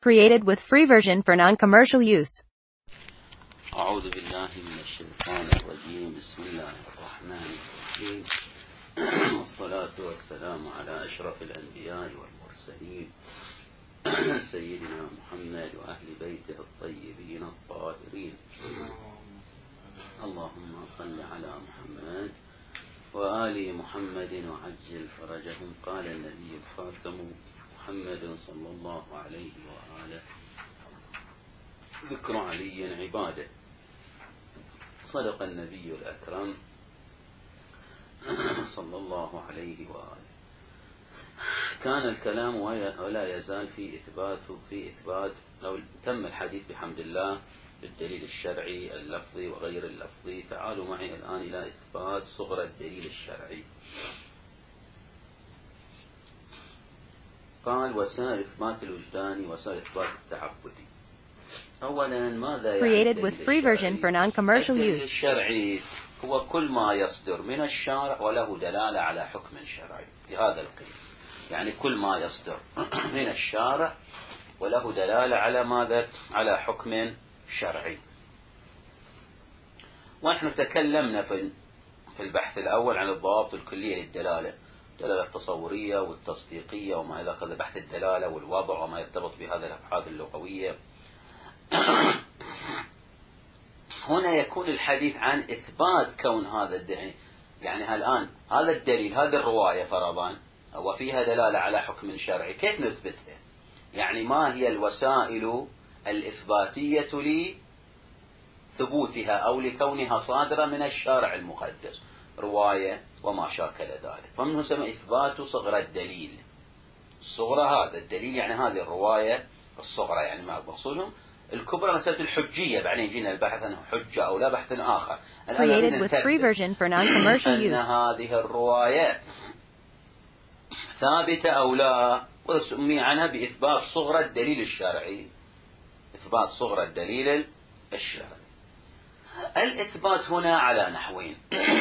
Created with free version for non-commercial use. أعوذ بالله من الشيطان الرجيم. بسم الله الرحمن الرحيم. والصلاة والسلام على أشرف الأنبياء والمرسلين سيدنا محمد وأهل بيته الطيبين الطاهرين. اللهم صل على محمد وآل محمد وعجل فرجهم. قال النبي الخاتم محمد صلى الله عليه وآله: ذكر علي عباده. صدق النبي الأكرم صلى الله عليه وآله. كان الكلام ولا يزال في إثبات لو تم الحديث بحمد الله بالدليل الشرعي اللفظي وغير اللفظي. تعالوا معي الآن إلى إثبات صغر الدليل الشرعي. قال: وسائل إثبات الوجدان وسائل إثبات التعبدي. أولا، ماذا يعني Created with free version for non-commercial الدليل use. الشرعي هو كل ما يصدر من الشارع وله دلالة على حكم شرعي في هذا القيد. يعني كل ما يصدر من الشارع وله دلالة على ماذا؟ على حكم شرعي. ونحن تكلمنا في البحث الأول عن الضوابط الكلية للدلالة، الدلالة التصورية والتصديقية وما إلى آخره، بحث الدلالة والوضع وما يرتبط بهذه الأبحاث اللغوية. هنا يكون الحديث عن إثبات كون هذا الدليل. يعني الآن هذا الدليل، هذه الرواية فرضا وفيها دلالة على حكم شرعي، كيف نثبتها؟ يعني ما هي الوسائل الإثباتية لثبوتها أو لكونها صادرة من الشارع المقدس، رواية وما شاكل ذلك. فمنه سمى إثبات صغر الدليل. الصغرى هذا الدليل، يعني هذه الرواية الصغرى، يعني ما مقصودهم الكبرى مسألة الحجية. بعدين يجينا البحث أنه حجة أو لا، بحث آخر. Created with free version for non-commercial أن use. هذه الرواية ثابتة أو لا، وسمي عنها بإثبات صغر الدليل الشرعي. إثبات صغر الدليل الشرعي. الإثبات هنا على نحوين.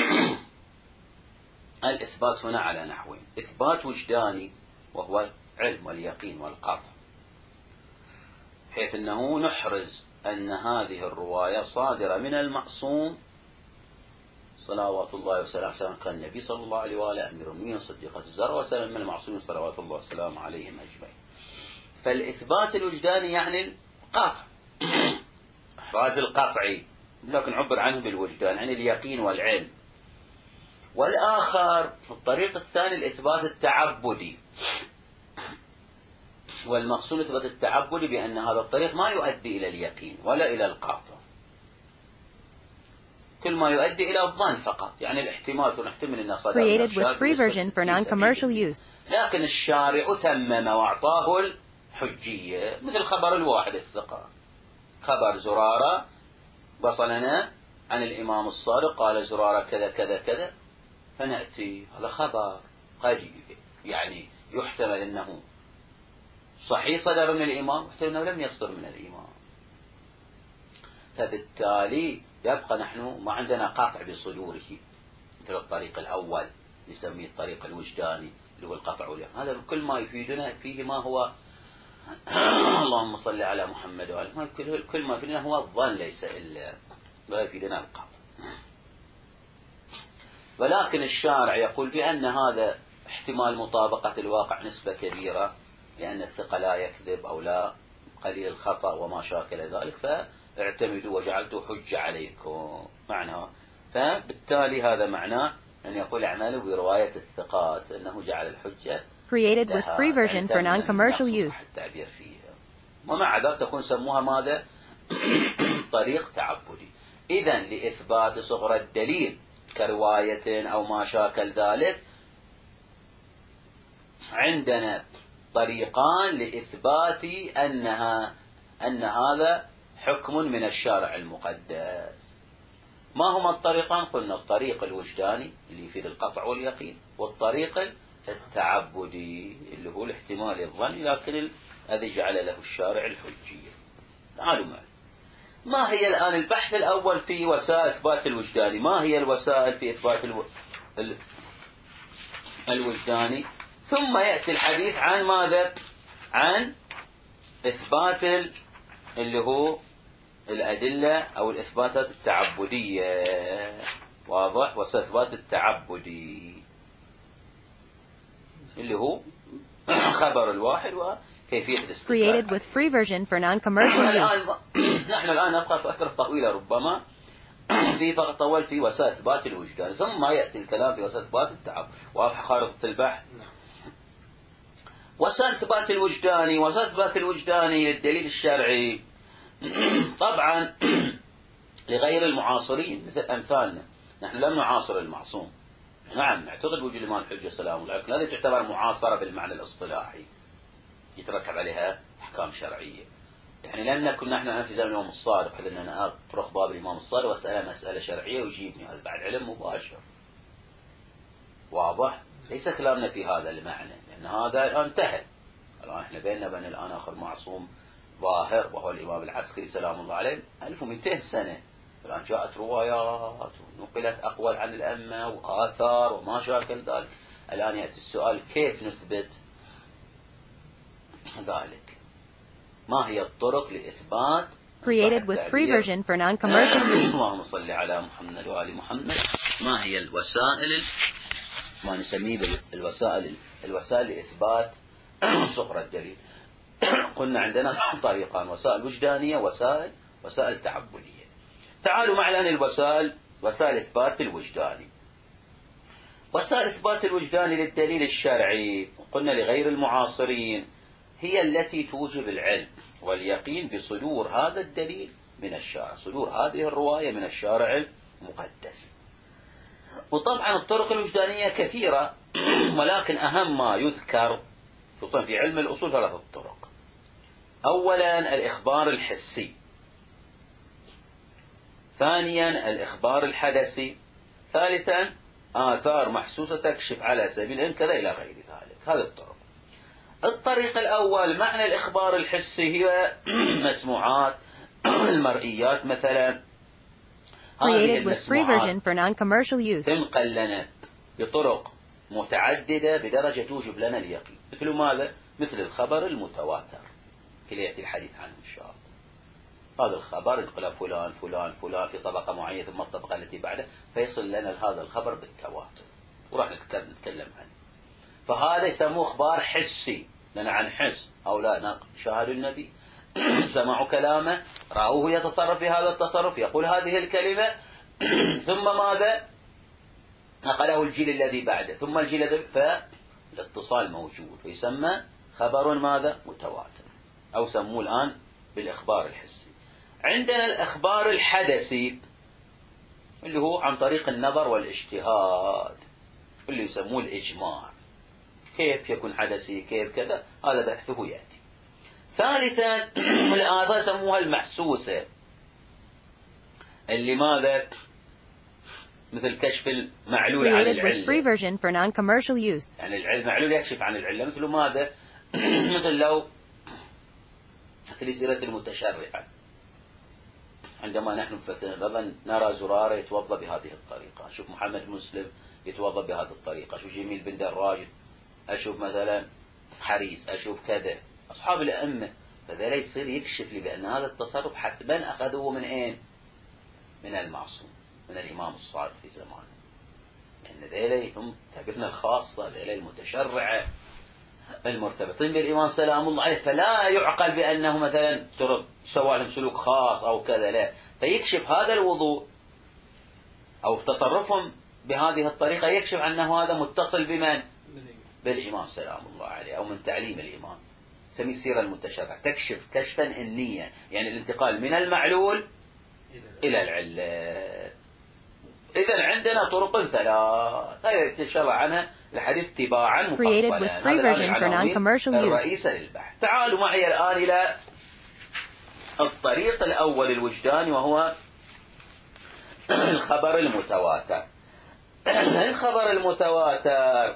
الإثبات هنا على نحوين: إثبات وجداني وهو العلم واليقين والقطع، حيث أنه نحرز أن هذه الرواية صادرة من المعصوم صلوات الله وسلامه، كان النبي صلى الله عليه وآله أمير المؤمنين صديقة الزهراء وسلم من المعصومين صلوات الله وسلامه عليهم أجمعين. فالإثبات الوجداني يعني القطع، إحراز القطعي، لكن عبر عنه بالوجدان، يعني اليقين والعلم. والآخر الطريق الثاني الإثبات التعبدي، والمقصود إثبات التعبدي بأن هذا الطريق ما يؤدي إلى اليقين ولا إلى القطع، كل ما يؤدي إلى الظن فقط. يعني الاحتمال ونحتمل أن صدر Created with free version for non-commercial use. لكن الشارع تمم وأعطاه الحجية، مثل خبر الواحد الثقة. خبر زرارة وصلنا عن الإمام الصادق قال زرارة كذا كذا كذا، فنأتي هذا خبر قد يعني يحتمل أنه صحيح صدر من الإمام، يحتمل أنه لم يصدر من الإمام. فبالتالي يبقى نحن ما عندنا قطع بصدوره، مثل الطريق الأول نسميه الطريق الوجداني اللي هو القطع واليقين. هذا كل ما يفيدنا فيه ما هو اللهم صل على محمد وآله، كل ما يفيدنا هو الظن ليس إلا، لا يفيدنا القطع. ولكن الشارع يقول بأن هذا احتمال مطابقة الواقع نسبة كبيرة، لأن الثقة لا يكذب أو لا قليل الخطأ وما شاكل ذلك، فاعتمدوا وجعلتوا حجة عليكم معناه. فبالتالي هذا معناه أن يقول اعملوا برواية الثقات، أنه جعل الحجة Created with free version for non-commercial use. التعبير فيها. ومع ذلك تكون سموها ماذا؟ طريق تعبدي. إذن لإثبات صغر الدليل كرواية أو ما شاكل ذلك، عندنا طريقان لإثبات أن هذا حكم من الشارع المقدس. ما هما الطريقان؟ قلنا الطريق الوجداني اللي يفيد القطع واليقين، والطريق التعبدي اللي هو الاحتمال الظني لكن الذي جعل له الشارع الحجية. تعالوا معي. ما هي الآن البحث الأول في وسائل إثبات الوجداني؟ ما هي الوسائل في إثبات الوجداني؟ ثم يأتي الحديث عن ماذا؟ عن إثبات اللي هو الأدلة أو الإثباتات التعبدية، واضح، وإثبات التعبدي اللي هو خبر الواحد وكيفية الاستدلال. Created with free version for non-commercial use. نحن الآن نبقى فترة طويلة ربما في فقط طول في وسائل إثبات الوجدان، ثم يأتي الكلام في وسائل إثبات التعبد. واضح خارطة البحث؟ وسائل إثبات الوجداني، وسائل إثبات الوجداني للدليل الشرعي طبعا لغير المعاصرين مثل أمثالنا. نحن لم نعاصر المعصوم، نعم نعتقد وجود الإمام الحجة سلام الله، لكن هذه تعتبر معاصرة بالمعنى الاصطلاحي يترتب عليها أحكام شرعية. يعني لم نكن نحن في زمن الإمام الصادق حتى أنا أطرق باب الإمام الصادق وأسأله مسألة شرعية ويجيبني، هذا بعد علم مباشر. واضح؟ ليس كلامنا في هذا المعنى، لأن هذا الآن انتهى. الآن احنا بيننا وبين الآن آخر معصوم ظاهر وهو الإمام العسكري سلام الله عليه 1200 سنة. الآن جاءت روايات ونقلت أقوال عن الأمة وآثار وما شاكل ذلك. الآن يأتي السؤال كيف نثبت ذلك؟ ما هي الطرق لإثبات؟ Created with free version for non-commercial use. اللهم صل على محمد وآل محمد. ما هي الوسائل ما نسميه الوسائل لإثبات صقر الدليل؟ قلنا عندنا طريقان، وسائل وجدانية وسائل تعبدية. تعالوا مع الآن وسائل إثبات الوجداني. وسائل إثبات الوجداني للدليل الشرعي قلنا لغير المعاصرين هي التي توجب العلم واليقين بصدور هذا الدليل من الشارع، صدور هذه الرواية من الشارع المقدس. وطبعا الطرق الوجدانية كثيرة، ولكن أهم ما يذكر خصوصا في علم الأصول 3 طرق. أولا الإخبار الحسي، ثانيا الإخبار الحدثي، ثالثا آثار محسوسة تكشف على سبيل العلم كذا إلى غير ذلك. هذه الطرق. الطريق الأول معنى الإخبار الحسي هي مسموعات المرئيات مثلا. Created with free version for non-commercial use. تنقل لنا بطرق متعددة بدرجة توجب لنا اليقين. مثل ماذا؟ مثل الخبر المتواتر اللي يأتي الحديث عنه إن شاء الله. هذا الخبر انقل فلان فلان فلان في طبقة معينة ثم الطبقة التي بعده، فيصل لنا هذا الخبر بالتواتر وراح نتكلم عنه. فهذا يسموه إخبار حسي، لنا عن حس. هؤلاء شاهدوا النبي سمعوا كلامه، رأوه يتصرف بهذا التصرف، يقول هذه الكلمة، ثم ماذا؟ نقله الجيل الذي بعده، ثم الجيل الذي، فالاتصال موجود، ويسمى خبر ماذا؟ متواتر، أو سموه الآن بالإخبار الحسي. عندنا الإخبار الحدثي اللي هو عن طريق النظر والاجتهاد، اللي يسموه الإجماع. كيف يكون حدثي؟ كيف كذا؟ هذا بحثه يأتي. ثالثا الآثار يسموها المحسوسة، اللي ماذا؟ مثل كشف المعلول عن العلة. free version for non-commercial use. يعني المعلول يكشف عن العلة. مثل ماذا؟ مثل لو مثل سيرة المتشرعة، عندما نحن مثلا نرى زرارة يتوضأ بهذه الطريقة، أشوف محمد مسلم يتوضأ بهذه الطريقة، أشوف جميل بن دراج، أشوف مثلا حريص، أشوف كذا، أصحاب الأئمة، فذا يصير يكشف لي بأن هذا التصرف حتما أخذوه من أين؟ من المعصوم، من الإمام الصادق في زمانه. لأن ذيلي هم تابعنا الخاصة، ذيلي المتشرعة المرتبطين بالإمام سلام الله عليه، فلا يعقل بأنه مثلا سوى لهم سلوك خاص أو كذا، لا، فيكشف هذا الوضوء أو تصرفهم بهذه الطريقة يكشف أنه هذا متصل بمن؟ بالإمام سلام الله عليه، أو من تعليم الإمام. سمي السيرة المتشرعة، تكشف كشفا النية، يعني الانتقال من المعلول إلى العلة. إذن عندنا طرق 3 هذا يتشرع عنها الحديث تباعا مفصلا. هذا الرئيسة للبحث. تعالوا معي الآن إلى الطريق الأول الوجداني، وهو الخبر المتواتر. الخبر المتواتر،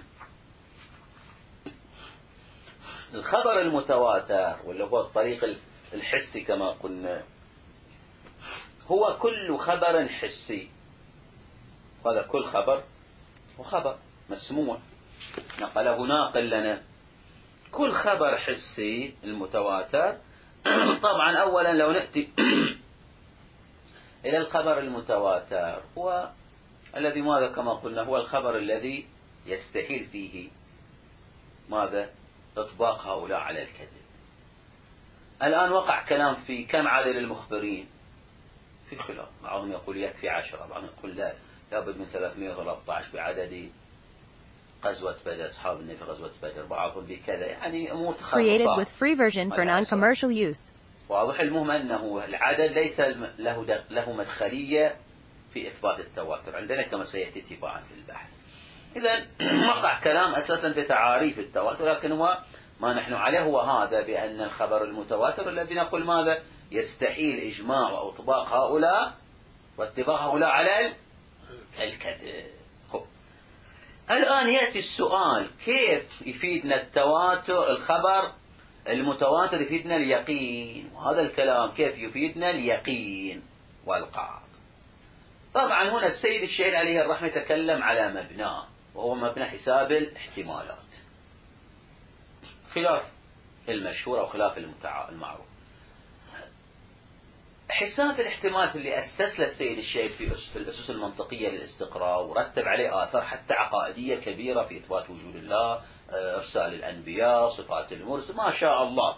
الخبر المتواتر واللي هو الطريق الحسي كما قلنا، هو كل خبر حسي. هذا كل خبر وخبر مسموع نقله ناقل لنا كل خبر حسي المتواتر طبعا أولا لو نأتي إلى الخبر المتواتر هو الذي ماذا كما قلنا هو الخبر الذي يستحيل فيه ماذا إطباق هؤلاء على الكذب. الآن وقع كلام في كم عدد المخبرين في خلاف، بعضهم يقول يكفي 10، بعضهم يقول لا لابد من 313 بعدد غزوة بدر، أصحاب النبي في غزوة بدر، بعضهم بكذا، يعني أمور Created with free version for non-commercial use. واضح. المهم أنه العدد ليس له مدخلية في إثبات التواتر عندنا كما سيأتي تباعا في البحث. إذا وقع كلام أساسا في تعاريف التواتر، لكن هو ما نحن عليه هو هذا بأن الخبر المتواتر الذي نقول ماذا يستحيل إجماع أو إطباق هؤلاء واتباع هؤلاء على الكذب. الآن يأتي السؤال كيف يفيدنا التواتر الخبر المتواتر يفيدنا اليقين، وهذا الكلام كيف يفيدنا اليقين والقاعدة. طبعا هنا السيد الشهيد عليه الرحمة يتكلم على مبناه وهو مبنى حساب الاحتمالات، خلاف المشهور أو خلاف المعروف. حساب الاحتمالات اللي أسس له السيد الشهيد في الأسس المنطقية للاستقراء ورتب عليه آثار حتى عقائدية كبيرة في إثبات وجود الله، إرسال الأنبياء، صفات المرسل، ما شاء الله.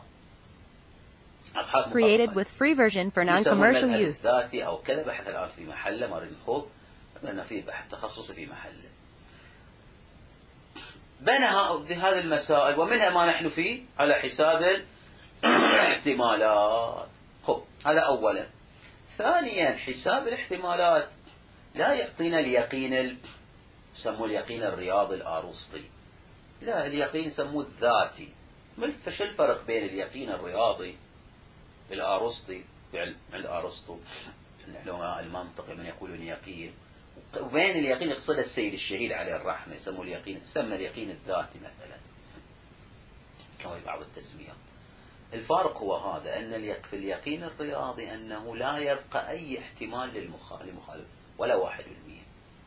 Created with free version for non-commercial use. ذاتي أو كذا بحث الآن في محله، ما نريد نخوض لأن في بحث تخصصي في محله. بنى بهذه المسائل ومنها ما نحن فيه على حساب الاحتمالات. هذا أولا. ثانيا حساب الاحتمالات لا يعطينا اليقين يسموه اليقين الرياضي الأرسطي، لا، اليقين يسموه الذاتي. فش الفرق بين اليقين الرياضي الأرسطي عند أرسطو العلماء المنطق من يقولون يقين، وبين اليقين يقصد السيد الشهيد عليه الرحمة يسموه اليقين، يسمى اليقين الذاتي مثلا كما في بعض التسميات. الفارق هو هذا أن في اليقين الرياضي أنه لا يبقى أي احتمال للمخالف ولا 1%،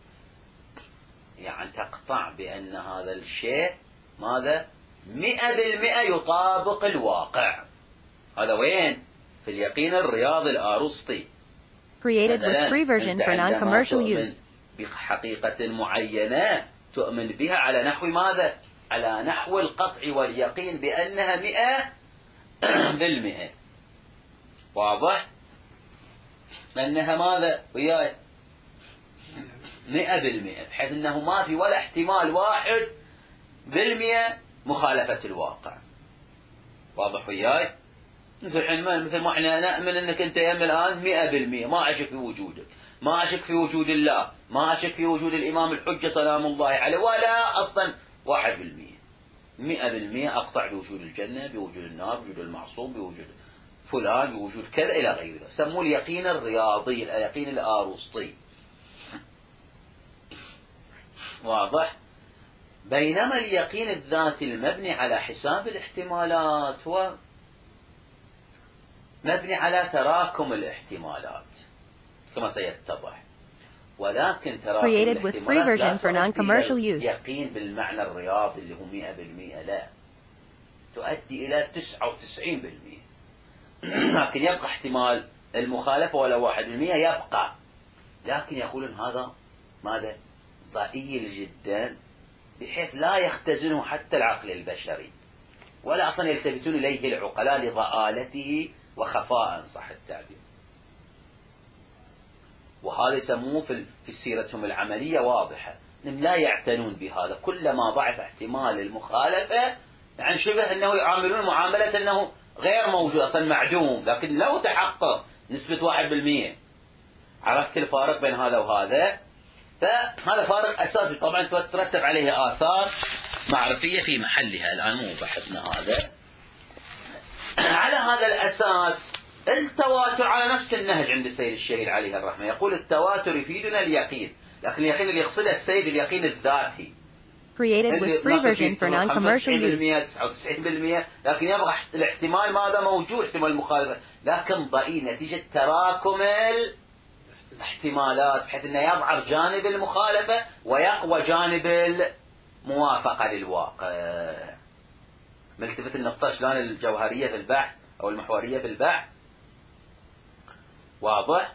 يعني تقطع بأن هذا الشيء ماذا 100% يطابق الواقع. هذا وين؟ في اليقين الرياضي الأرسطي. Created with free version for non-commercial use. بحقيقة معينة تؤمن بها على نحو ماذا؟ على نحو القطع واليقين بأنها 100%. واضح؟ أنها ماذا؟ وياي 100%، بحيث أنه ما في ولا احتمال 1% مخالفة الواقع. واضح وياي؟ مثل ما احنا نأمن أنك أنت يم الآن 100%، ما أشك في وجودك، ما أشك في وجود الله، ما أشك في وجود الإمام الحجة سلام الله عليه، ولا أصلا 1%. 100% أقطع بوجود الجنة، بوجود النار، بوجود المعصوم، بوجود فلان، بوجود كذا إلى غيره. سموه اليقين الرياضي، اليقين الأرسطي. واضح؟ بينما اليقين الذاتي المبني على حساب الاحتمالات هو مبني على تراكم الاحتمالات كما سيتضح، ولكن تراكم الاحتمالات لا تؤدي يقين بالمعنى الرياضي اللي هو 100%، لا، تؤدي إلى 99%. لكن يبقى احتمال المخالفة ولا 1% يبقى، لكن يقولون هذا ماذا ضئيل جدا بحيث لا يختزنه حتى العقل البشري، ولا أصلا يلتفتون إليه العقلاء لضآلته وخفاء صح التعبير. وهذا يسموه في سيرتهم العملية واضحة، انهم لا يعتنون بهذا. كلما ضعف احتمال المخالفة يعني شبه أنه يعاملون معاملة أنه غير موجود أصلا معدوم، لكن لو تحقق نسبة 1%. عرفت الفارق بين هذا وهذا؟ فهذا فارق أساسي طبعا ترتب عليه آثار معرفية في محلها، الآن مو بحثنا هذا. على هذا الأساس التواتر على نفس النهج عند السيد الشهيد عليه الرحمة، يقول التواتر يفيدنا اليقين، لكن اليقين اللي يقصده السيد اليقين الذاتي. Created with free version for non-commercial use. 99%، لكن يبقى الاحتمال ماذا موجود، احتمال المخالفة، لكن ضئيل نتيجة تراكم الاحتمالات، بحيث أنه يضعف جانب المخالفة ويقوى جانب الموافقة للواقع. ملتفت النقطة شلون الجوهرية في البحث أو المحورية في البحث. واضح؟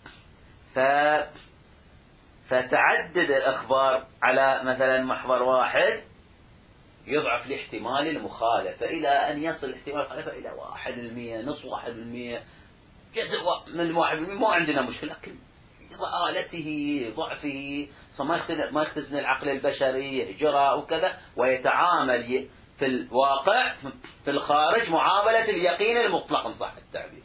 فتعدد الأخبار على مثلا محور واحد يضعف لاحتمال المخالفة إلى أن يصل احتمال المخالفة إلى 1%، نصف 1%، جزء من 1%، ما عندنا مشكلة. لكن ضآلته، ضعفه، ما يختزن العقل البشري إجراء وكذا، ويتعامل في الواقع في الخارج معاملة اليقين المطلق إن صح التعبير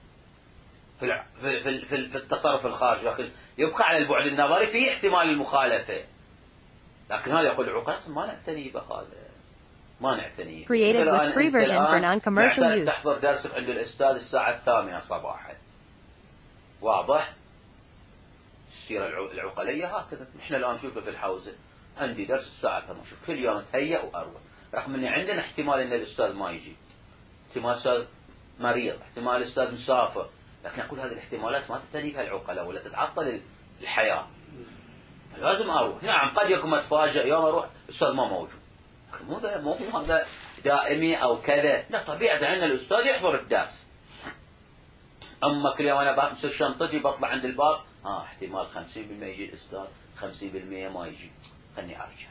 في التصرف الخارجي، لكن يبقى على البعد النظري في احتمال المخالفة. لكن هذا يقول العقلاء ما نعتني بهذا، ما نعتني. Created with free version for non-commercial use. تحضر درسك عند الأستاذ الساعة 8 صباحا. واضح؟ السيرة العقلية هكذا. احنا الآن نشوفه في الحوزة، عندي درس الساعة 8، كل يوم تهيأ وأروح، رغم أن عندنا احتمال أن الأستاذ ما يجي، احتمال الأستاذ مريض، احتمال الأستاذ مسافر، لكن أقول هذه الاحتمالات ما تتني بها العقلاء ولا تتعطل الحياة، لازم أروح. نعم قد يكون أتفاجأ يوم أروح الأستاذ ما موجود، مو هذا دائمي أو كذا، لا، طبيعة أن الأستاذ يحضر الدرس. أما كل يوم أنا بمسك شنطتي بطلع عند الباب، احتمال 50% يجي الأستاذ، 50% ما يجي، خلني أرجع.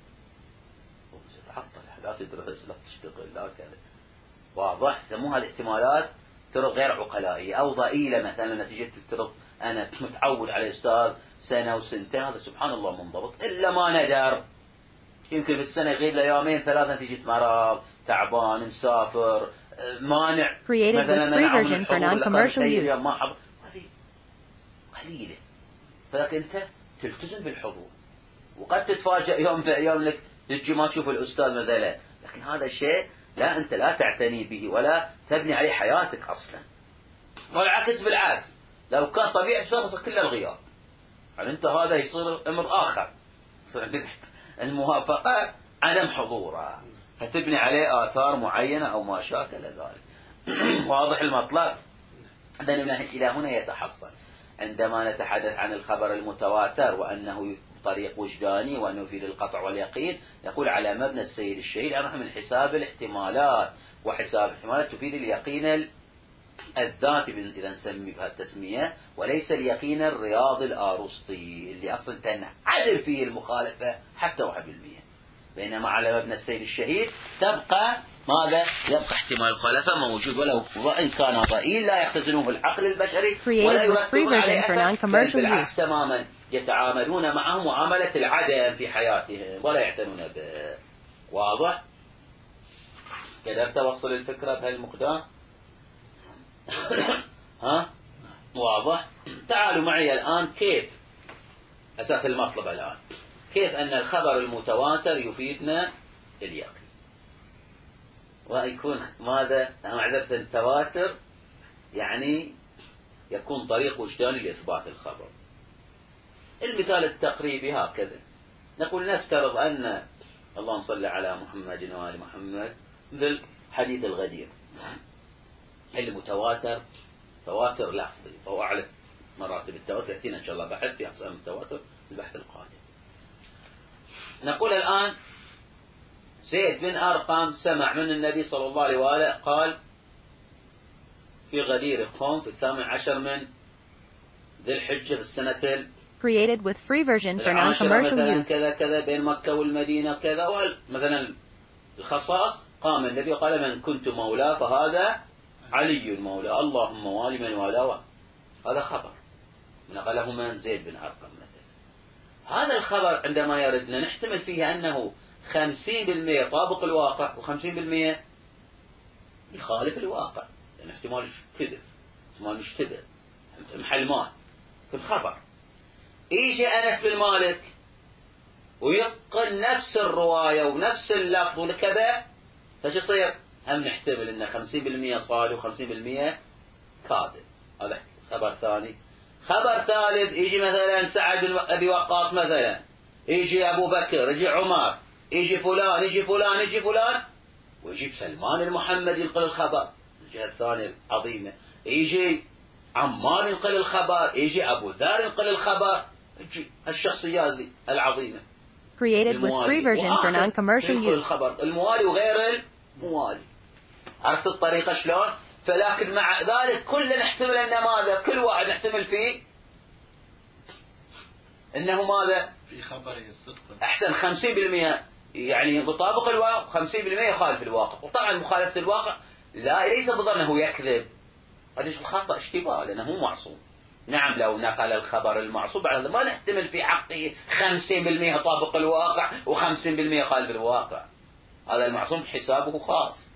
تتعطل، لا تدرس، لا تشتغل، لا كذا. واضح؟ يسموها الاحتمالات طرق غير عقلائية أو ضئيلة. مثلا نتيجة الطرق أنا متعود على أستاذ سنة وسنتين، هذا سبحان الله منضبط، إلا ما ندر يمكن في السنة يغيب له يومين ثلاثة نتيجة مرض، تعبان، مسافر، مانع. Created with free version for non-commercial use. هذه قليلة، فلكن أنت تلتزم بالحضور، وقد تتفاجأ يوم في أيام لك تجي ما تشوف الأستاذ مثلا، لكن هذا الشيء لا أنت لا تعتني به ولا تبني عليه حياتك أصلا. والعكس بالعكس، لو كان طبيعي يصير كل الغياب، يعني أنت هذا يصير أمر آخر، يصير عندك الموافقة عدم حضوره، فتبني عليه آثار معينة أو ما شاكل ذلك. واضح المطلب؟ إلى هنا يتحصل عندما نتحدث عن الخبر المتواتر وأنه طريق وجداني وأنه يفيد القطع واليقين، نقول على مبنى السيد الشهيد عنه من حساب الاحتمالات، وحساب الاحتمالات تفيد اليقين الذاتي إذا نسمي بها التسمية، وليس اليقين الرياضي الآرسطي اللي أصلا تنعدل فيه المخالفة حتى 1%. بينما على مبنى السيد الشهيد تبقى ماذا؟ يبقى احتمال الخلفة موجود، ولو وإن كان ضئيل لا يختزنه العقل البشري ولا يرتبون عليه أثر، بالعكس تماما يتعاملون معه معاملة العدم في حياتهم ولا يعتنون به. واضح؟ قدرت توصل الفكرة بهالمقدار؟ ها؟ واضح؟ تعالوا معي الآن كيف أساس المطلب الآن، كيف أن الخبر المتواتر يفيدنا اليقين، ويكون ماذا؟ معرفة التواتر يعني يكون طريق وجداني لإثبات الخبر. المثال التقريبي هكذا، نقول نفترض أن اللهم صل على محمد وآل محمد، مثل حديث الغدير المتواتر، تواتر لفظي، فهو أعلى مراتب التواتر، يأتينا إن شاء الله بحث في أقسام التواتر البحث القادم. نقول الآن زيد بن أرقم سمع من النبي صلى الله عليه وآله قال في غدير القوم في 18 من ذي الحجة في السنة created with free version for non-commercial use. كذا كذا بين مكة والمدينة كذا، مثلا الخصاص قام النبي قال من كنت مولاه فهذا علي مولاه، اللهم والي من والاه. هذا خبر نقله من زيد بن أرقم مثلا. هذا الخبر عندما يردنا نحتمل فيه أنه 50% طابق الواقع و50% يخالف الواقع، يعني احتمال كذب، احتمال مشتبه، محلمات في الخبر. يجي أنس بن مالك وينقل نفس الرواية ونفس اللفظ وكذا، فش يصير؟ هم نحتمل أن 50% صادق و50% كاذب. هذا خبر ثاني. خبر ثالث يجي مثلا سعد بن أبي وقاص مثلا، يجي أبو بكر، يجي عمر، يجي فلان، يجي فلان، يجي فلان، ويجيب سلمان المحمد ينقل الخبر، الجهة الثانية العظيمة، يجي عمار ينقل الخبر، يجي أبو ذر ينقل الخبر، يجي الشخصيات العظيمة. Created with free version for non-commercial use. الخبر الموالي وغير موالي. عرفت الطريقة شلون؟ فلكن مع ذلك كلنا نحتمل أن ماذا؟ كل واحد نحتمل فيه أنه ماذا؟ في خبر الصدق أحسن 50% يعني يطابق الواقع، 50% يخالف الواقع. وطبعا مخالفة الواقع ليس بضر أنه يكذب، هذا الخطأ اشتباه لأنه مو معصوم. نعم لو نقل الخبر المعصوم بعد ما نحتمل في حقه 50% يطابق الواقع و50% يخالف الواقع، هذا المعصوم حسابه خاص.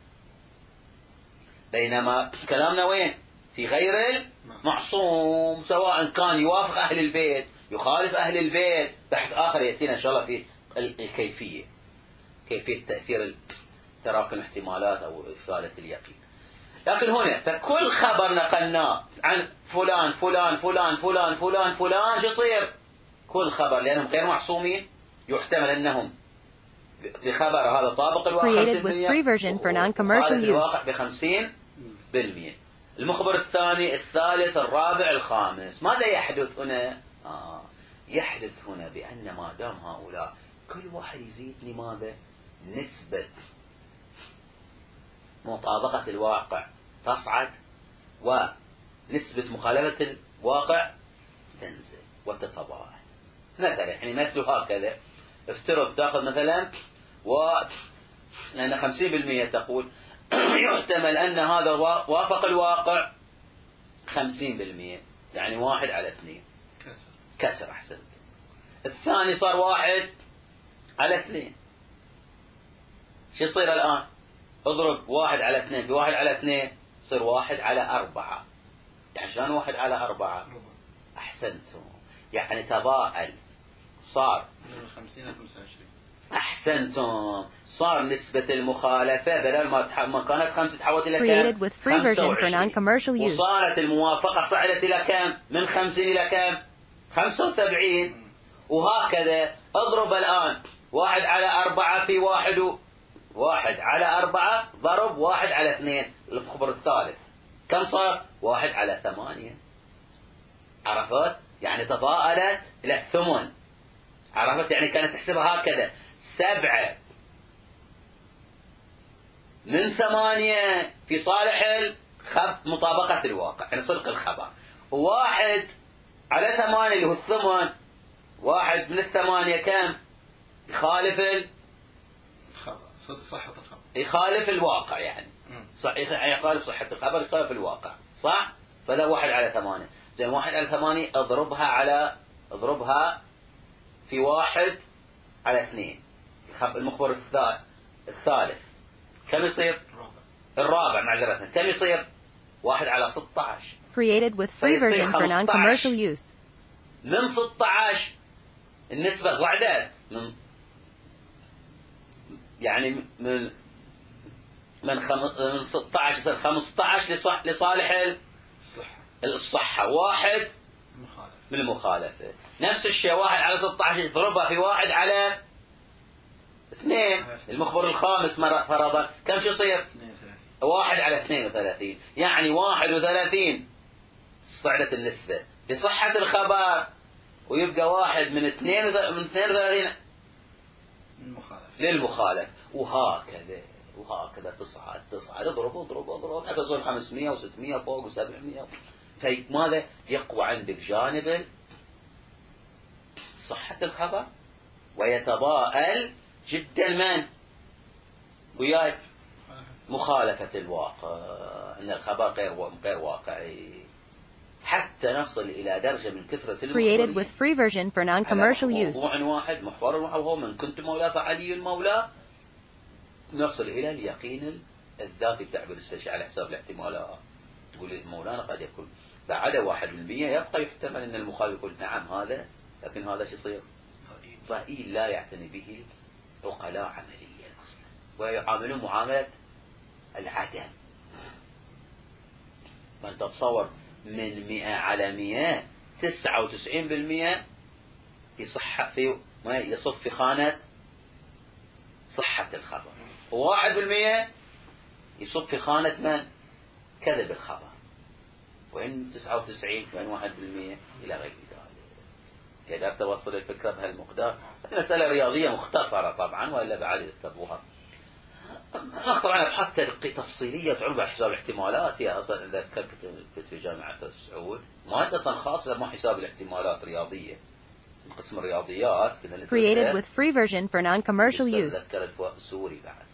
بينما كلامنا وين؟ في غير المعصوم، سواء كان يوافق أهل البيت يخالف أهل البيت. بحث آخر يأتينا إن شاء الله في الكيفية، كيفية تأثير تراكم الاحتمالات أو إفادة اليقين. لكن هنا فكل خبر نقلناه عن فلان فلان فلان فلان فلان فلان شو يصير؟ كل خبر لأنهم غير معصومين يحتمل أنهم بخبر هذا طابق الواقع 50%، المخبر الثاني الثالث الرابع الخامس. ماذا يحدث هنا؟ يحدث هنا بأن ما دام هؤلاء كل واحد يزيد لماذا؟ نسبة مطابقة الواقع تصعد ونسبة مخالفة الواقع تنزل وتتضاعف. مثلا يعني مثل هكذا، افترض تأخذ مثلا لأن 50% تقول يحتمل أن هذا وافق الواقع 50%، يعني 1/2 كسر. أحسنت. الثاني صار 1/2. شو يصير الآن؟ اضرب 1/2 في 1/2 يصير 1/4. يعني شلون 1/4؟ أحسنتم، يعني تضاءل، صار 50 إلى 25. أحسنتم، صار نسبة المخالفة بدل ما كانت 5 تحولت إلى كم؟ 25. وصارت الموافقة صعدت إلى كم؟ من 50 إلى كم؟ 75. وهكذا اضرب الآن 1/4 في 1/4 ضرب 1/2 المخبر الثالث كم صار؟ 1/8. عرفت؟ يعني تضاءلت إلى الثمن. عرفت؟ يعني كانت تحسبها هكذا 7 من 8 في صالح مطابقة الواقع، يعني صدق الخبر. 1/8 اللي هو الثمن، 1 من 8 كم؟ يخالف صحة الخبر، يخالف الواقع، يعني يخالف صحة الخبر، يخالف الواقع، صح؟ فذا 1/8. زين 1/8 اضربها في 1/2 المخبر الثالث كم يصير؟ الرابع معذرة كم يصير؟ 1/16. Created with free version for non-commercial use. من 16 النسبة صعدت يعني من 16 يصير 15 لصالح الصحة، 1 من المخالفة. نفس الشيء 1/16 يضربها في 1/2 المخبر الخامس فرضا كم شو يصير؟ 1/32. يعني 31 صعدت النسبة لصحة الخبر، ويبقى 1 من 32 للمخالف. وهكذا تصعد اضرب حتى تصل 500 و600 فوق و700. فماذا يقوى عندك؟ جانب صحة الخبر، ويتضاءل جدا من وياك مخالفة الواقع، أن الخبر غير واقعي، حتى نصل إلى درجة من كثرة Created with free version for non-commercial use. محور وهو من كنت مولاه فعلي مولاه، نصل إلى اليقين الذاتي بتعبير السيشي على حساب الاحتمالات. تقول مولانا قد يكون بعد 1% يبقى يحتمل أن المخالف يقول نعم هذا، لكن هذا شو يصير؟ ضئيل لا يعتني به عقلاء عمليا أصلا، ويعاملون معاملة العدم. فأنت تصور من 100/100 99% يصف في خانة صحة الخبر، و1% يصف في خانة من؟ كذب الخبر، وإن 99 وإن 1% إلى غير ذلك. قدرت توصل الفكرة بهالمقدار. مسألة رياضية مختصرة طبعا، وإلا بعد يكتبوها طبعا أبحاث تفصيلية تعرض على حساب الاحتمالات. هي أصلا إذا كنت في جامعة سعود مادة أصلا خاصة مو حساب الاحتمالات رياضية، قسم الرياضيات. Created with free version for non-commercial use. ذكرت سوري بعد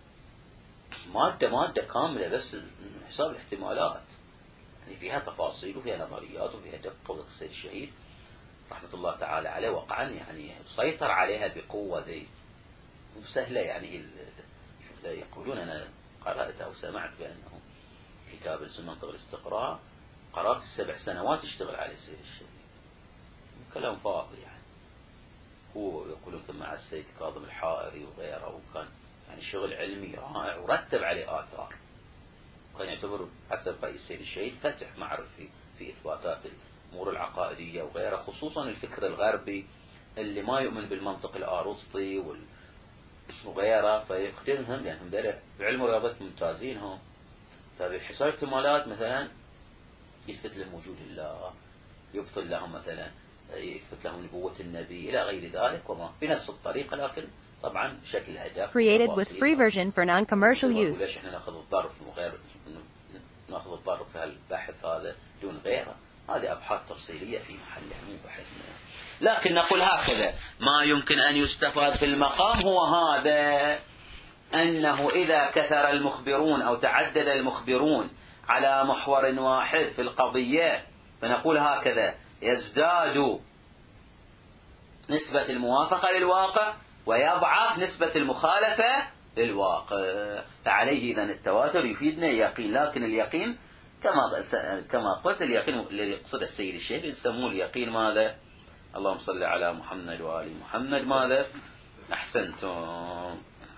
مادة كاملة بس حساب الاحتمالات، يعني فيها تفاصيل وفيها نظريات وفيها دقة. السيد الشهيد رحمة الله تعالى عليه وقعا يعني سيطر عليها بقوة ذي سهلة. يعني يقولون أنا قرأت أو سمعت بأنه كتاب منطق الاستقراء قرأت 7 سنوات اشتغل عليه السيد الشهيد. كلام فاضي يعني. هو يقولون كان مع السيد كاظم الحائري وغيره، وكان يعني شغل علمي رائع ورتب عليه آثار. كان يعتبر حسب رأي السيد الشهيد فتح معرفي في إثباتات الأمور العقائدية وغيره، خصوصا الفكر الغربي اللي ما يؤمن بالمنطق الأرسطي وغيره، فيخدمهم لأنهم ذلك بعلم الرياضيات ممتازين هم. فبالحساب الاحتمالات مثلا يثبت لهم وجود الله، يبطل لهم مثلا يثبت لهم نبوة النبي إلى غير ذلك، وما بنفس الطريقة لكن طبعا بشكل أدق. Created with free version for non-commercial use. ليش احنا ناخذ الظرف وغير ناخذ الظرف في البحث هذا دون غيره؟ هذه أبحاث تفصيلية في محلها مو بحثنا. لكن نقول هكذا: ما يمكن أن يستفاد في المقام هو هذا، أنه إذا كثر المخبرون أو تعدد المخبرون على محور واحد في القضية فنقول هكذا: يزداد نسبة الموافقة للواقع ويضعف نسبة المخالفة للواقع. فعليه إذن التواتر يفيدنا يقين. لكن اليقين كما قلت اليقين الذي يقصد السيد الشيخ يسموه اليقين ماذا؟ اللهم صل على محمد وآل محمد. ماذا؟ أحسنتم.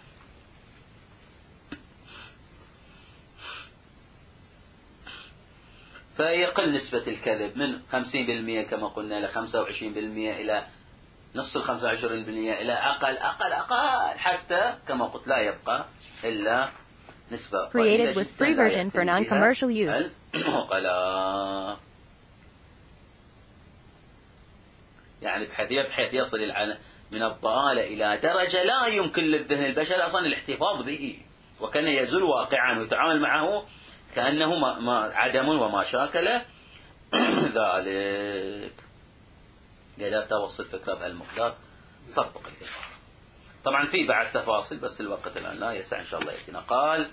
فيقل نسبة الكذب من 50% كما قلنا إلى 25% إلى نصف 25% إلى أقل حتى كما قلت لا يبقى إلا نسبة. Created with free version for non-commercial use. يعني بحيث يصل من الضآلة إلى درجة لا يمكن للذهن البشري أصلا الاحتفاظ به، وكان يزول واقعا ويتعامل معه كأنه ما عدم وما شاكل ذلك. إذا توصل فكرة بهالمقدار طبق الإشارة. طبعا في بعد تفاصيل بس الوقت الآن لا يسع، إن شاء الله يأتينا. قال: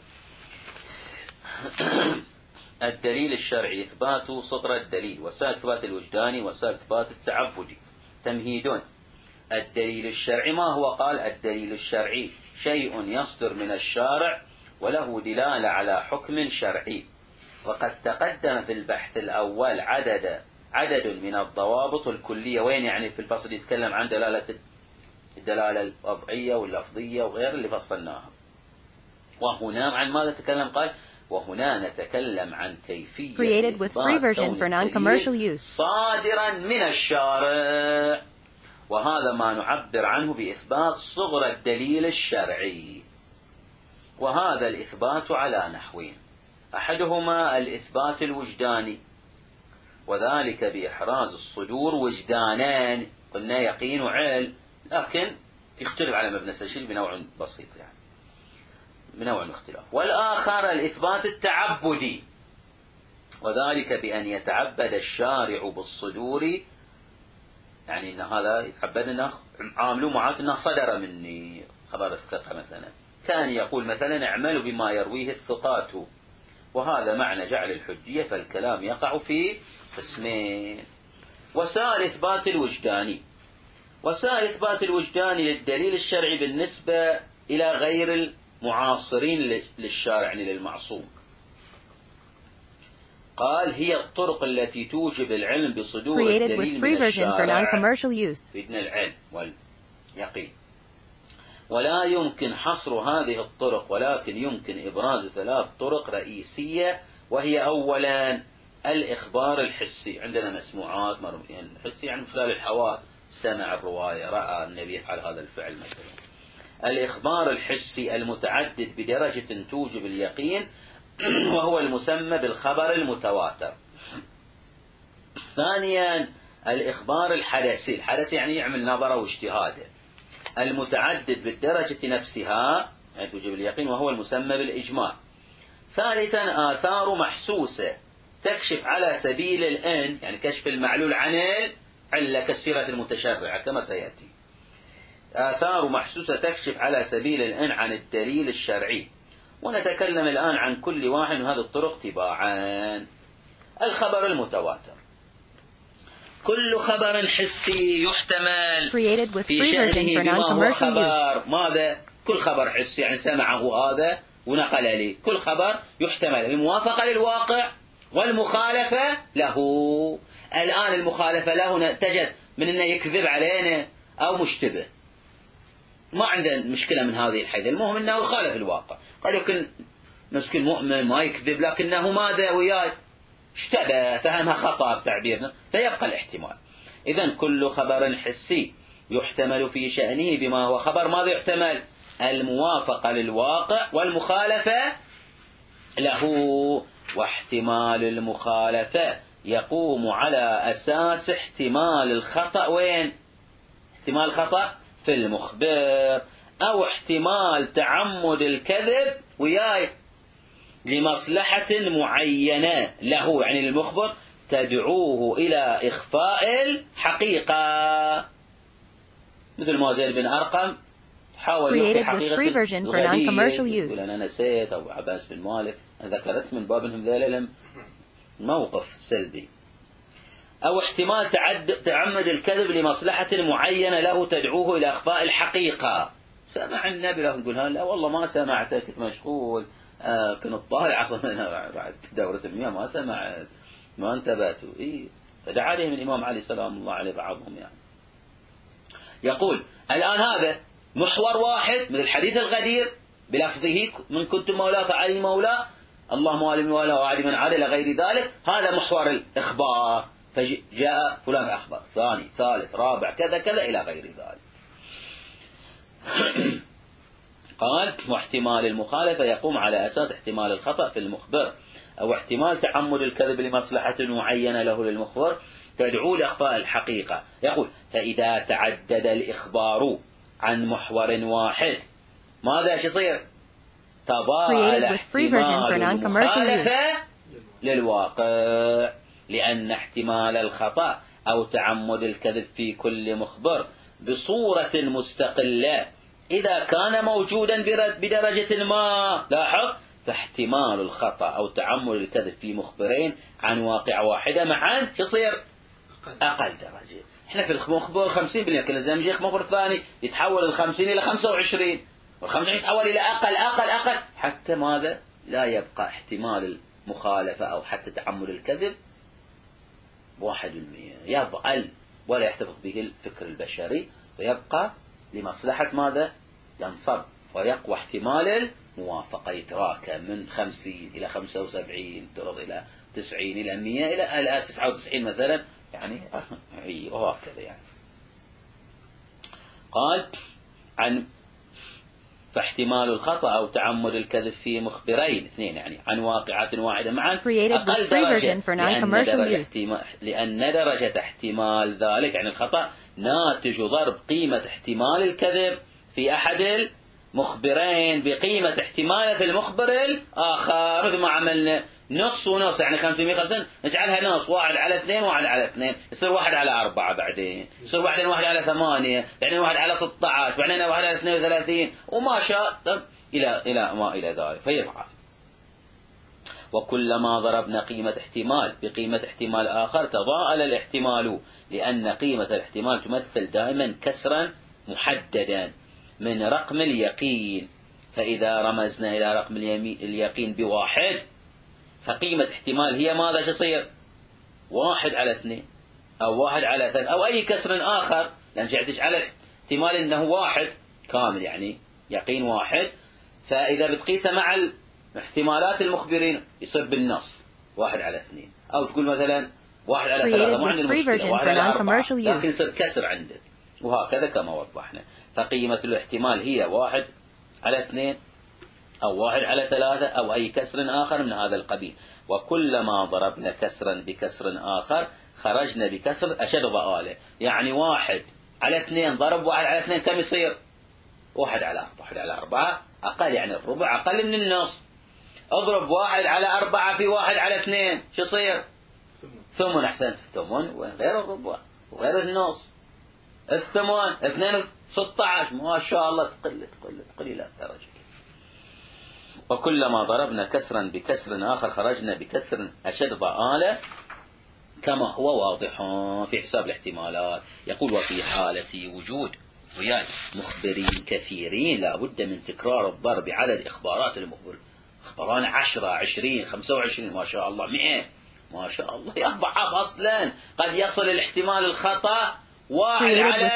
الدليل الشرعي إثبات صدر الدليل، وسائل إثبات الوجداني، وسائل إثبات التعبدي. تمهيدون: الدليل الشرعي ما هو؟ قال: الدليل الشرعي شيء يصدر من الشارع وله دلالة على حكم شرعي. وقد تقدم في البحث الأول عدد من الضوابط الكلية. وين يعني في الفصل يتكلم عن الدلالة الوضعية واللفظية وغير اللي فصلناها. وهنا عن ماذا تكلم؟ قال: وهنا نتكلم عن كيفية Created with free version for non-commercial use. صادرا من الشارع، وهذا ما نعبر عنه بإثبات صغر الدليل الشرعي. وهذا الإثبات على نحوين: أحدهما الإثبات الوجداني، وذلك بإحراز الصدور وجدانان. قلنا يقين وعلم، لكن يختلف على مبنى السجل بنوع بسيط، يعني بنوع الاختلاف. والآخر الإثبات التعبدي، وذلك بأن يتعبد الشارع بالصدور، يعني إن هذا يتعبد أنه عاملوا معات أنه صدر مني خبر الثقة مثلا، كان يقول مثلا: اعملوا بما يرويه الثقات. وهذا معنى جعل الحجية، فالكلام يقع في قسمين. وسائل إثبات الوجداني، وسائل إثبات الوجداني للدليل الشرعي بالنسبة إلى غير المعاصرين للشارع يعني للمعصوم. قال: هي الطرق التي توجب العلم بصدور الدليل من الشارع بإذن العلم واليقين. ولا يمكن حصر هذه الطرق، ولكن يمكن إبراز 3 طرق رئيسية، وهي أولا الإخبار الحسي. عندنا مسموعات حسي يعني من خلال الحواس، سمع الرواية، رأى النبي يفعل هذا الفعل مثلا. الإخبار الحسي المتعدد بدرجة توجب اليقين، وهو المسمى بالخبر المتواتر. ثانيا الإخبار الحدسي، الحدسي يعني يعمل نظرة واجتهاده، المتعدد بالدرجة نفسها يعني توجب اليقين، وهو المسمى بالإجماع. ثالثا آثار محسوسة تكشف على سبيل الإن، يعني كشف المعلول عن العلة كالصيغة المتشرعة كما سيأتي. آثار محسوسة تكشف على سبيل الإن عن الدليل الشرعي. ونتكلم الآن عن كل واحد من هذه الطرق تباعا. الخبر المتواتر، كل خبر حسي يحتمل في شأنه بما هو خبر. ماذا؟ كل خبر حسي يعني سمعه هذا ونقل لي. كل خبر يحتمل الموافقة للواقع والمخالفة له. الآن المخالفة له تجد من أنه يكذب علينا أو مشتبه، ما عندنا مشكلة من هذه الحيث، المهم أنه يخالف الواقع. قد يكون مسكين مؤمن ما يكذب لكنه ماذا وياه اشتبه، فهمها خطأ بتعبيرنا، فيبقى الاحتمال. إذن كل خبر حسي يحتمل في شأنه بما هو خبر. ماذا يحتمل؟ الموافقة للواقع والمخالفة له. واحتمال المخالفة يقوم على أساس احتمال الخطأ. وين؟ احتمال الخطأ في المخبر، أو احتمال تعمد الكذب وياي لمصلحة معينة له، يعني للمخبر تدعوه إلى إخفاء الحقيقة. مثل ما زيد بن أرقم حاول يخفي حقيقة الغدير، أنا نسيت، أو عباس بن مالك ذكرت من باب انهم ذلك موقف سلبي. أو احتمال تعمد الكذب لمصلحة معينة له تدعوه إلى إخفاء الحقيقة. سمع النبي له يقول لا والله ما سمعتك، كنت مشغول، كنت طالع أصلا بعد دورة المياه ما سمعت، ما انتبهت. فدعا عليهم الإمام علي سلام الله عليه بعضهم يعني. يقول الآن هذا محور واحد من الحديث الغدير بلفظه من كنت مولاه فعلي مولاه، الله مولى من والاه وعلي من علي إلى غير ذلك. هذا محور الإخبار، فجاء فلان أخبر، ثاني ثالث رابع كذا كذا إلى غير ذلك. قال واحتمال المخالفة يقوم على أساس احتمال الخطأ في المخبر، أو احتمال تعمد الكذب لمصلحة معينة له للمخبر تدعو لإخفاء الحقيقة. يقول فإذا تعدد الإخبار عن محور واحد ماذا يصير؟ تضاءل احتمال المخالفة للواقع، لأن احتمال الخطأ أو تعمد الكذب في كل مخبر بصورة مستقلة إذا كان موجودا بدرجة ما، لاحظ، فاحتمال الخطأ أو تعمد الكذب في مخبرين عن واقع واحدة معا يصير أقل درجة. احنا في المخبر 50%، كل زي يجي مخبر ثاني يتحول 50 إلى 25، وال25 يتحول إلى أقل أقل أقل، حتى ماذا؟ لا يبقى احتمال المخالفة أو حتى تعمد الكذب 1%، يضعل ولا يحتفظ به الفكر البشري، ويبقى لمصلحة ماذا؟ ينصب ويقوى احتمال الموافقة، يتراكم من 50 إلى 75، ترض إلى 90 إلى 100 إلى 99 مثلا، يعني وهكذا يعني. قال عن فاحتمال الخطأ أو تعمد الكذب في مخبرين اثنين يعني عن واقعة واحدة معا أقل درجة، لأن درجة احتمال ذلك يعني الخطأ ناتج ضرب قيمة احتمال الكذب في أحد المخبرين بقيمة احتمال في المخبر الآخر. مثل ما عملنا نص ونص، يعني 550 نجعلها نص، 1 على 2 1 على 2، يصير 1 على 4، بعدين يصير 1 على 8، بعدين 1 على 16، بعدين 1 على 32، وما شاء إلى ما إلى ذلك فيضعف. وكلما ضربنا قيمة احتمال بقيمة احتمال آخر تضاءل الاحتمال، لأن قيمة الاحتمال تمثل دائما كسرا محددا من رقم اليقين. فإذا رمزنا إلى رقم اليقين ب1، فقيمة احتمال هي ماذا تصير؟ 1 على 2 أو 1 على 3 أو أي كسر آخر، لأن جعلتش على احتمال أنه 1 كامل يعني يقين 1، فإذا بتقيسه مع احتمالات المخبرين يصير بالنص 1 على 2، أو تقول مثلا 1 على 3 ما عندنا مشكلة، 1 على 4، لكن يصير كسر عندك، وهكذا كما وضحنا. فقيمة الاحتمال هي 1 على 2 أو 1 على 3 أو أي كسر آخر من هذا القبيل. وكلما ضربنا كسرا بكسر آخر خرجنا بكسر أشد ضآلة، يعني 1 على 2 ضرب 1 على 2 كم يصير؟ 1 على 4، 1 على 4 أقل، يعني الربع أقل من النص. اضرب 1 على 4 في 1 على 2 شو يصير؟ ثمن. أحسنت، الثمن غير الربع وغير النص. الثمن 2 16 ما شاء الله تقل إلى الدرجة. وكلما ضربنا كسرا بكسر آخر خرجنا بكسر أشد ضآلة كما هو واضح في حساب الاحتمالات. يقول وفي حالة وجود وياي مخبرين كثيرين لا بد من تكرار الضرب بعدد إخبارات المخبر. إخباران 10 20 25 ما شاء الله 100 ما شاء الله يضعف أصلا. قد يصل الاحتمال الخطأ 1 على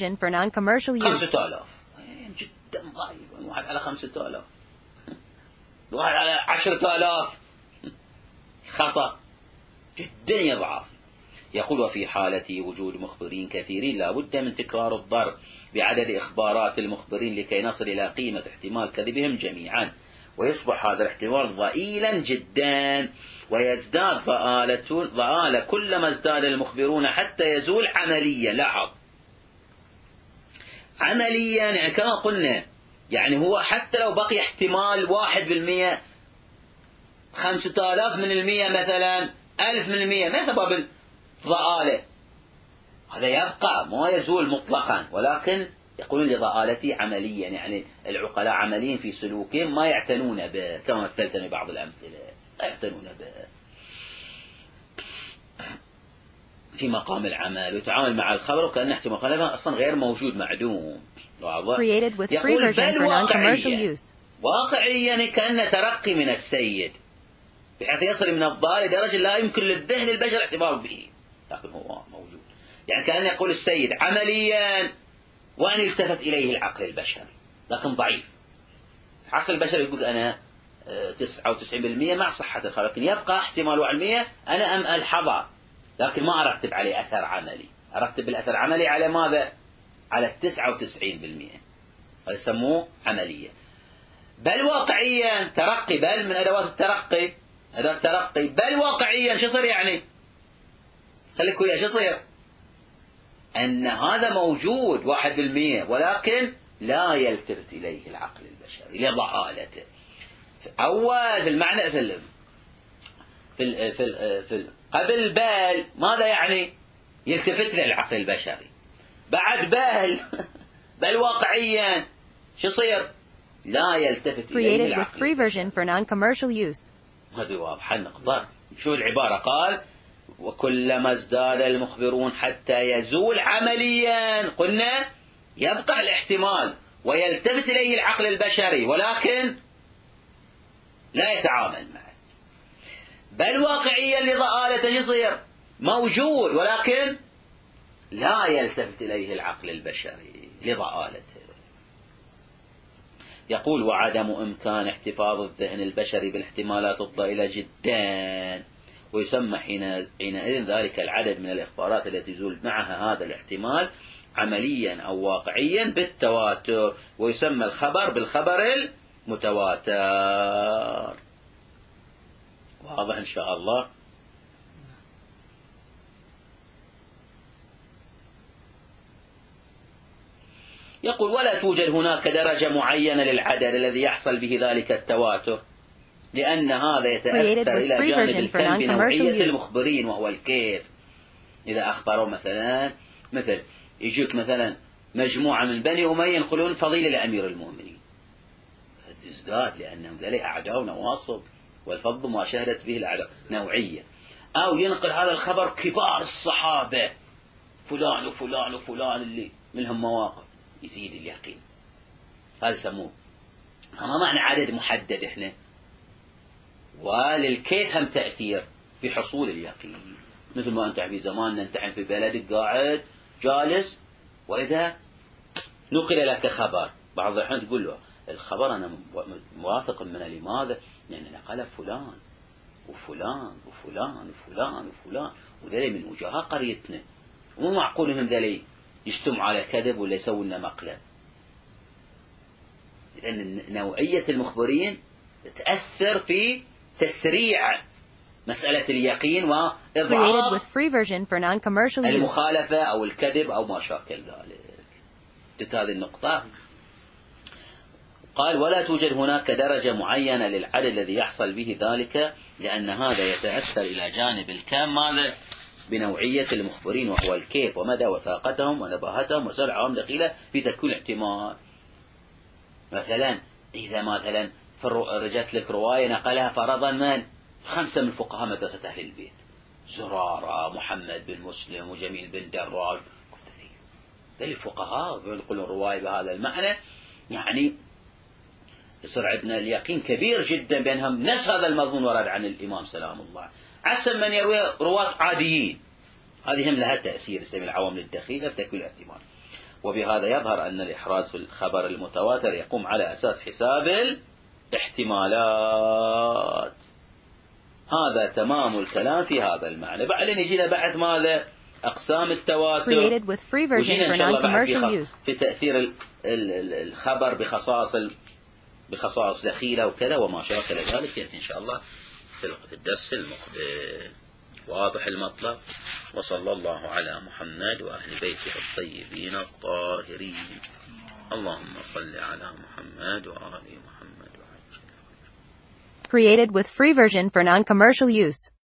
5000 جدا ضعيف. 1 على 5000 1 على 10000 خطأ جدا يضعف. يقول وفي حالة وجود مخبرين كثيرين لا بد من تكرار الضرب بعدد إخبارات المخبرين لكي نصل إلى قيمة احتمال كذبهم جميعا، ويصبح هذا الاحتمال ضئيلا جدا ويزداد ضآلة كلما ازداد المخبرون حتى يزول عمليا. لاحظ عمليا يعني كما قلنا، يعني هو حتى لو بقي احتمال 1% 5000 من 100 مثلا 1000 من 100 ما سبب الضآلة، هذا يبقى ما يزول مطلقا، ولكن يقولون لضآلتي عمليا، يعني العقلاء عمليا في سلوكهم ما يعتنون به كما مثلتني بعض الأمثلة لا يعتنون به في مقام العمل ويتعامل مع الخبر وكأن احتمال خلفه أصلا غير موجود معدوم. يقول بل واقعيا كأن ترقي من السيد بحيث يصل من الضال لدرجة لا يمكن للذهن البشر الاعتبار به، لكن هو موجود. يعني كأن يقول السيد عمليا وأن يلتفت إليه العقل البشري لكن ضعيف. العقل البشري يقول أنا 99% مع صحة الخبر، لكن يبقى احتمال 1% أنا ألحظه لكن ما أرتب عليه أثر عملي. أرتب الأثر عملي على ماذا؟ على 99%، هذا يسموه عملية. بل واقعيا ترقي، بل من أدوات الترقي، أدوات الترقي. بل واقعيا شو صير يعني؟ خليك ويا شو صير؟ أن هذا موجود 1% ولكن لا يلتفت إليه العقل البشري لضآلته. أول في المعنى في قبل بال ماذا يعني؟ يلتفت للعقل البشري. بعد بل واقعيا شو صير؟ لا يلتفت إليه العقل البشري. هذه واضحة النقطة. شو العبارة؟ قال وكلما ازداد المخبرون حتى يزول عمليا، قلنا يبقى الاحتمال ويلتفت إليه العقل البشري ولكن لا يتعامل معه. بل واقعيا لضآلته يصير موجود ولكن لا يلتفت إليه العقل البشري لضآلته. يقول وعدم إمكان احتفاظ الذهن البشري بالاحتمالات الضئيلة جدا، ويسمى حينئذ ذلك العدد من الإخبارات التي يزول معها هذا الاحتمال عمليا أو واقعيا بالتواتر، ويسمى الخبر بالخبر المتواتر. واضح إن شاء الله. يقول ولا توجد هناك درجة معينة للعدد الذي يحصل به ذلك التواتر، لأن هذا يتأثر إلى جانب الفهم بنوعية المخبرين وهو الكيف. إذا أخبروا مثل يجيك مثلا مجموعة من بني أمية ينقلون فضيلة لأمير المؤمنين، تزداد لأنهم ذلك أعداء ونواصب، والفضل ما شهدت به الأعداء نوعية. أو ينقل هذا الخبر كبار الصحابة فلان وفلان وفلان اللي منهم مواقف يزيد اليقين، هذا يسموه. ما معنى عدد محدد احنا، وللكيف هم تأثير في حصول اليقين. مثل ما أنت في زماننا أنت في بلدك قاعد جالس، وإذا نقل لك خبر بعض الأحيان تقول له الخبر أنا موافق منه، لماذا؟ يعني نقل فلان وفلان وفلان وفلان وفلان وذلك من وجهاء قريتنا، مو معقول انهم ذلك يجتمعوا على كذب ولا يسووا لنا مقلب. لأن نوعية المخبرين تأثر في تسريع مسألة اليقين وإضعاف المخالفة أو الكذب أو ما شاكل ذلك. هذه النقطة. قال ولا توجد هناك درجة معينة للعدد الذي يحصل به ذلك، لأن هذا يتأثر إلى جانب الكم ماذا بنوعية المخبرين، وهو الكيف ومدى وثاقتهم ونباهتهم وسرعهم دخيلة في تكوين احتمال. مثلا إذا مثلا رجعت لك رواية نقلها فرضا من 5 من فقهاء مدرسة أهل البيت، زرارة، محمد بن مسلم، وجميل بن دراج، ذلك الفقهاء يقولون رواية بهذا المعنى، يعني يصير عندنا اليقين كبير جدا بأنهم نفس هذا المضمون ورد عن الإمام سلام الله. عكس من يروي رواة عاديين، هذه هم لها تأثير يسمى العوامل الدخيلة في تكوين الاحتمال. وبهذا يظهر أن الإحراز في الخبر المتواتر يقوم على أساس حساب الاحتمالات. هذا تمام الكلام في هذا المعنى. بعدين يجينا بعد ماذا أقسام التواتر، وجينا إن شاء الله في تأثير الخبر بخصائص دخيلة وكذا وما شابه ذلك، يأتي إن شاء الله في الدرس المقبل. واضح المطلب. وصلى الله على محمد وأهل بيته الطيبين الطاهرين. اللهم صل على محمد وآل محمد. Created with free version for non-commercial use.